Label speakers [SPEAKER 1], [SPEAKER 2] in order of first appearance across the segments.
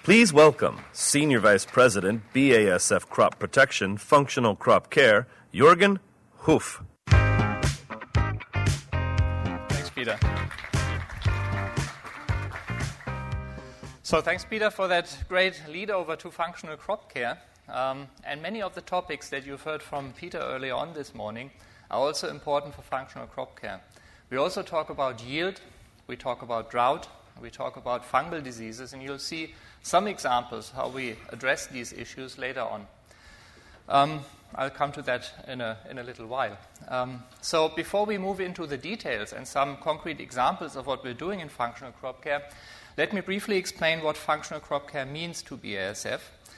[SPEAKER 1] Please welcome Senior Vice President, BASF Crop Protection, Functional Crop Care, Jürgen Hoof.
[SPEAKER 2] Thanks, Peter. So thanks, Peter, for that great lead over to functional crop care. And many of the topics that you've heard from Peter earlier on this morning are also important for functional crop care. We also talk about yield, we talk about drought, we talk about fungal diseases, and you'll see some examples how we address these issues later on. I'll come to that in a little while. So before we move into the details and some concrete examples of what we're doing in functional crop care, let me briefly explain what functional crop care means to BASF.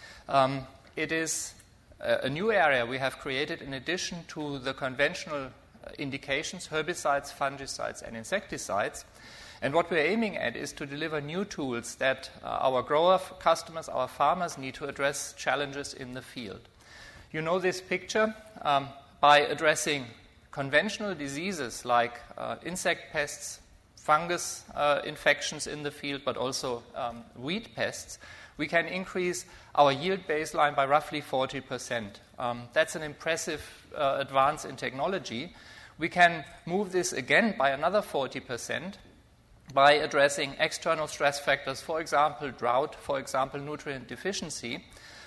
[SPEAKER 2] It is a new area we have created in addition to the conventional indications, herbicides, fungicides, and insecticides. And what we're aiming at is to deliver new tools that our grower customers, our farmers need to address challenges in the field. You know this picture by addressing conventional diseases like insect pests, fungus infections in the field, but also weed pests. We can increase our yield baseline by roughly 40%. That's an impressive advance in technology. We can move this again by another 40% by addressing external stress factors, for example, drought, for example, nutrient deficiency.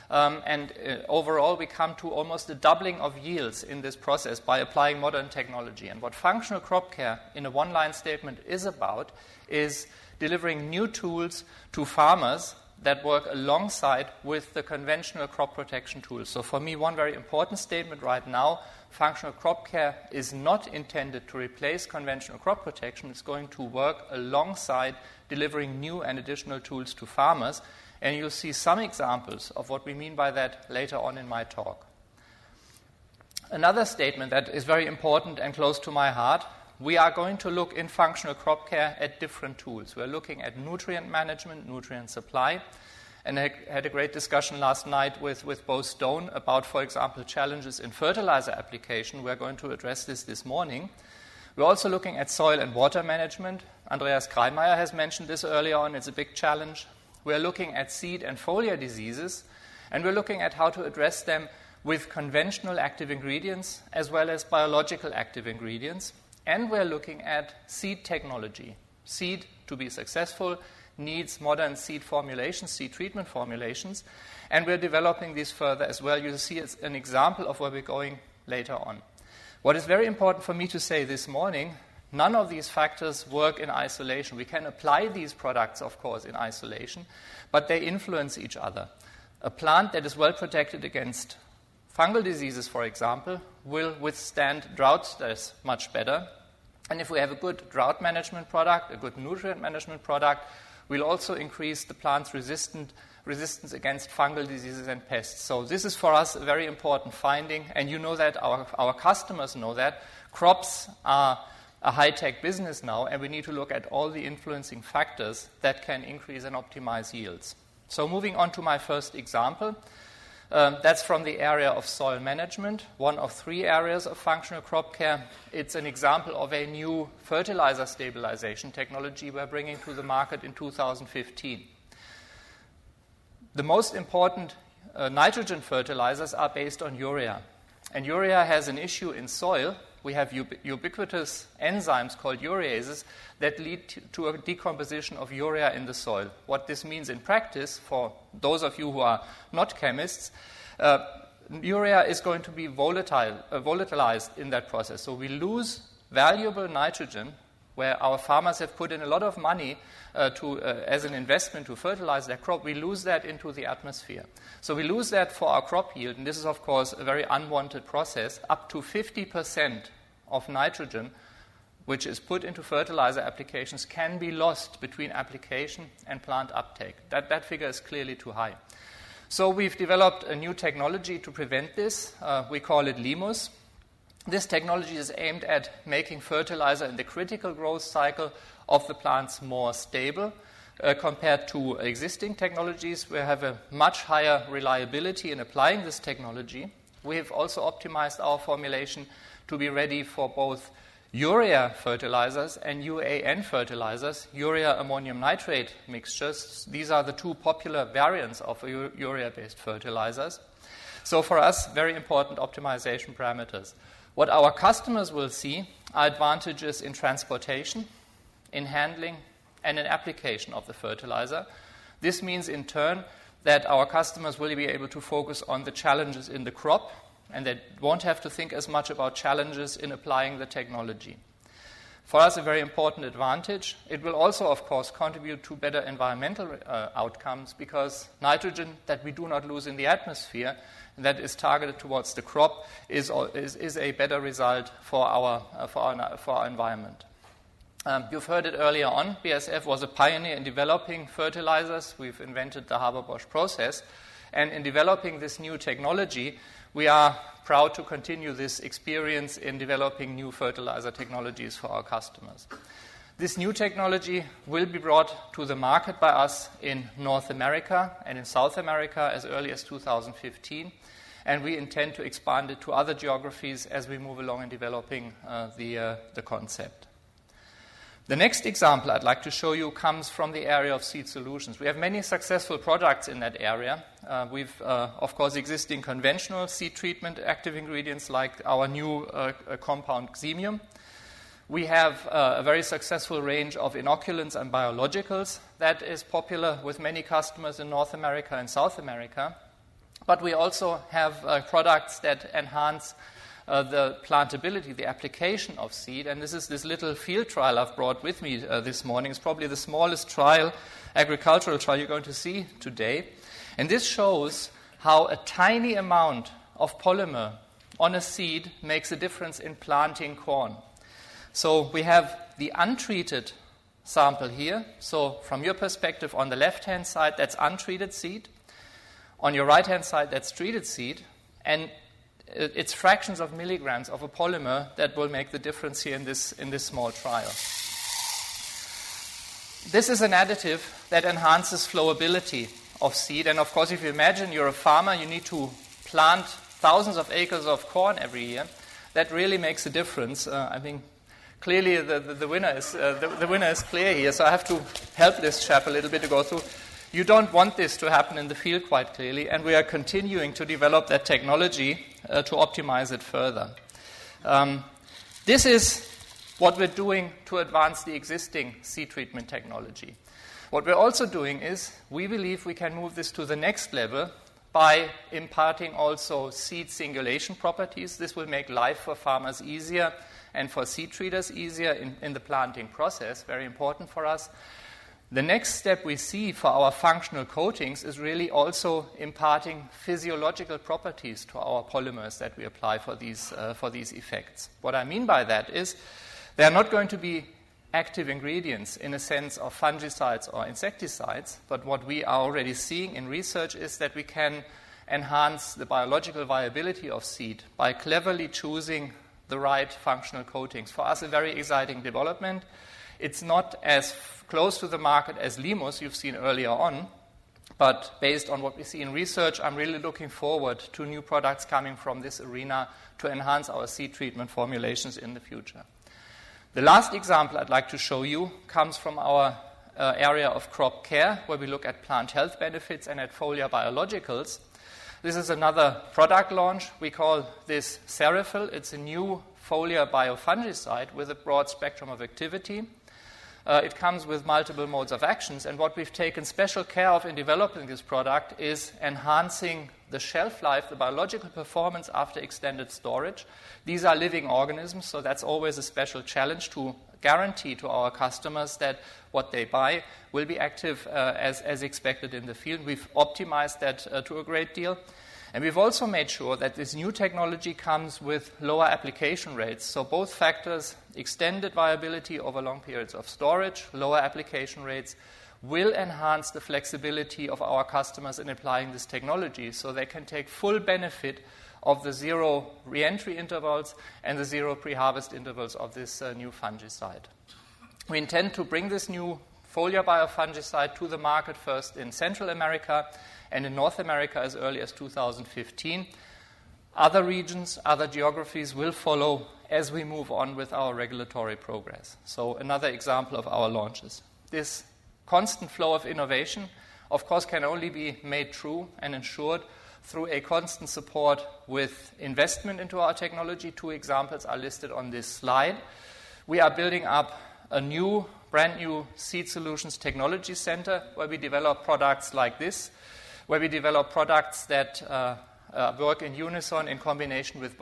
[SPEAKER 2] Overall, we come to almost a doubling of yields in this process by applying modern technology. And what functional crop care in a one-line statement is about is delivering new tools to farmers that work alongside with the conventional crop protection tools. So for me, one very important statement right now, functional crop care is not intended to replace conventional crop protection. It's going to work alongside delivering new and additional tools to farmers. And you'll see some examples of what we mean by that later on in my talk. Another statement that is very important and close to my heart, we are going to look in functional crop care at different tools. We're looking at nutrient management, nutrient supply, and I had a great discussion last night with Bo Stone about, for example, challenges in fertilizer application. We're going to address this morning. We're also looking at soil and water management. Andreas Kreimeier has mentioned this earlier on. It's a big challenge. We're looking at seed and foliar diseases, and we're looking at how to address them with conventional active ingredients as well as biological active ingredients. And we're looking at seed technology. Seed, to be successful, needs modern seed formulations, seed treatment formulations, and we're developing these further as well. You'll see it's an example of where we're going later on. What is very important for me to say this morning, none of these factors work in isolation. We can apply these products, of course, in isolation, but they influence each other. A plant that is well protected against fungal diseases, for example, will withstand drought stress much better. And if we have a good drought management product, a good nutrient management product, we'll also increase the plant's resistance against fungal diseases and pests. So this is for us a very important finding, and you know that, our customers know that. Crops are a high-tech business now, and we need to look at all the influencing factors that can increase and optimize yields. So moving on to my first example. That's from the area of soil management, one of three areas of functional crop care. It's an example of a new fertilizer stabilization technology we're bringing to the market in 2015. The most important nitrogen fertilizers are based on urea. And urea has an issue in soil. We have ubiquitous enzymes called ureases that lead to a decomposition of urea in the soil. What this means in practice, for those of you who are not chemists, urea is going to be volatilized in that process. So we lose valuable nitrogen where our farmers have put in a lot of money as an investment to fertilize their crop. We lose that into the atmosphere. So we lose that for our crop yield, and this is, of course, a very unwanted process. Up to 50% of nitrogen, which is put into fertilizer applications, can be lost between application and plant uptake. That figure is clearly too high. So we've developed a new technology to prevent this. We call it LIMUS. This technology is aimed at making fertilizer in the critical growth cycle of the plants more stable compared to existing technologies. We have a much higher reliability in applying this technology. We have also optimized our formulation to be ready for both Urea fertilizers and UAN fertilizers, urea ammonium nitrate mixtures, these are the two popular variants of urea-based fertilizers. So for us, very important optimization parameters. What our customers will see are advantages in transportation, in handling, and in application of the fertilizer. This means, in turn, that our customers will be able to focus on the challenges in the crop, and they won't have to think as much about challenges in applying the technology. For us, a very important advantage. It will also, of course, contribute to better environmental outcomes, because nitrogen that we do not lose in the atmosphere and that is targeted towards the crop is a better result for our environment. You've heard it earlier on. BASF was a pioneer in developing fertilizers. We've invented the Haber-Bosch process. And in developing this new technology, we are proud to continue this experience in developing new fertilizer technologies for our customers. This new technology will be brought to the market by us in North America and in South America as early as 2015, and we intend to expand it to other geographies as we move along in developing the concept. The next example I'd like to show you comes from the area of seed solutions. We have many successful products in that area. We've, of course, existing conventional seed treatment active ingredients like our new compound Xemium. We have a very successful range of inoculants and biologicals that is popular with many customers in North America and South America. But we also have products that enhance the plantability, the application of seed. And this is this little field trial I've brought with me this morning. It's probably the smallest agricultural trial you're going to see today. And this shows how a tiny amount of polymer on a seed makes a difference in planting corn. So we have the untreated sample here. So from your perspective, on the left-hand side, that's untreated seed. On your right-hand side, that's treated seed. And it's fractions of milligrams of a polymer that will make the difference here in this small trial. This is an additive that enhances flowability of seed. And of course, if you imagine you're a farmer, you need to plant thousands of acres of corn every year. That really makes a difference. I think clearly the winner is clear here. So I have to help this chap a little bit to go through. You don't want this to happen in the field quite clearly, and we are continuing to develop that technology to optimize it further. This is what we're doing to advance the existing seed treatment technology. What we're also doing is we believe we can move this to the next level by imparting also seed singulation properties. This will make life for farmers easier and for seed treaters easier in the planting process, very important for us. The next step we see for our functional coatings is really also imparting physiological properties to our polymers that we apply for these effects. What I mean by that is they are not going to be active ingredients in a sense of fungicides or insecticides, but what we are already seeing in research is that we can enhance the biological viability of seed by cleverly choosing the right functional coatings. For us, a very exciting development. It's not as close to the market as Limus you've seen earlier on, but based on what we see in research, I'm really looking forward to new products coming from this arena to enhance our seed treatment formulations in the future. The last example I'd like to show you comes from our area of crop care, where we look at plant health benefits and at foliar biologicals. This is another product launch. We call this Serafil. It's a new foliar biofungicide with a broad spectrum of activity. It comes with multiple modes of actions, and what we've taken special care of in developing this product is enhancing the shelf life, the biological performance after extended storage. These are living organisms, so that's always a special challenge to guarantee to our customers that what they buy will be active as expected in the field. We've optimized that to a great deal. And we've also made sure that this new technology comes with lower application rates. So both factors, extended viability over long periods of storage, lower application rates, will enhance the flexibility of our customers in applying this technology so they can take full benefit of the zero re-entry intervals and the zero pre-harvest intervals of this new fungicide. We intend to bring this new foliar biofungicide to the market first in Central America and in North America as early as 2015. Other regions, other geographies will follow as we move on with our regulatory progress. So another example of our launches. This constant flow of innovation, of course, can only be made true and ensured through a constant support with investment into our technology. 2 examples are listed on this slide. We are building up a brand new Seed Solutions Technology Center where we develop products like this, where we develop products that work in unison in combination with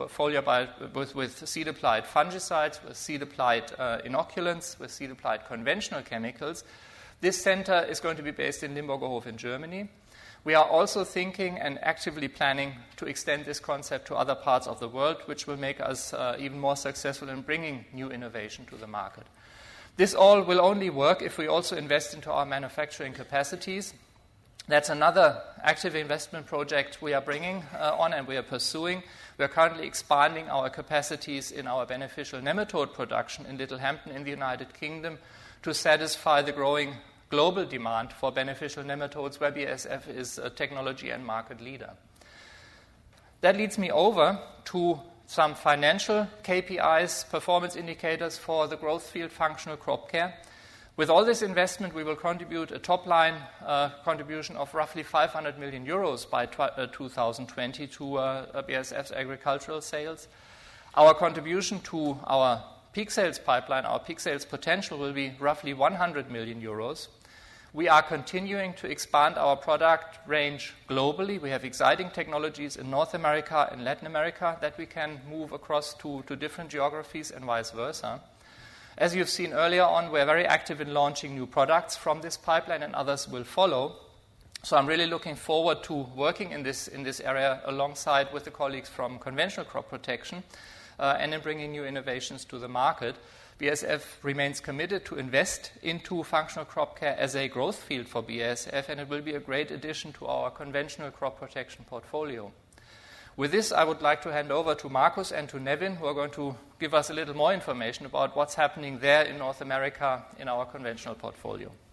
[SPEAKER 2] seed-applied fungicides, with seed-applied inoculants, with seed-applied conventional chemicals. This center is going to be based in Limburgerhof in Germany. We are also thinking and actively planning to extend this concept to other parts of the world, which will make us even more successful in bringing new innovation to the market. This all will only work if we also invest into our manufacturing capacities. That's another active investment project we are bringing on and we are pursuing. We are currently expanding our capacities in our beneficial nematode production in Littlehampton in the United Kingdom to satisfy the growing global demand for beneficial nematodes where BASF is a technology and market leader. That leads me over to some financial KPIs, performance indicators for the growth field functional crop care. With all this investment, we will contribute a top-line contribution of roughly 500 million euros by 2020 to BASF's agricultural sales. Our contribution to our peak sales pipeline, our peak sales potential, will be roughly 100 million euros. We are continuing to expand our product range globally. We have exciting technologies in North America and Latin America that we can move across to different geographies and vice versa. As you've seen earlier on, we're very active in launching new products from this pipeline, and others will follow. So I'm really looking forward to working in this area alongside with the colleagues from conventional crop protection and in bringing new innovations to the market. BASF remains committed to invest into functional crop care as a growth field for BASF, and it will be a great addition to our conventional crop protection portfolio. With this, I would like to hand over to Markus and to Nevin, who are going to give us a little more information about what's happening there in North America in our conventional portfolio.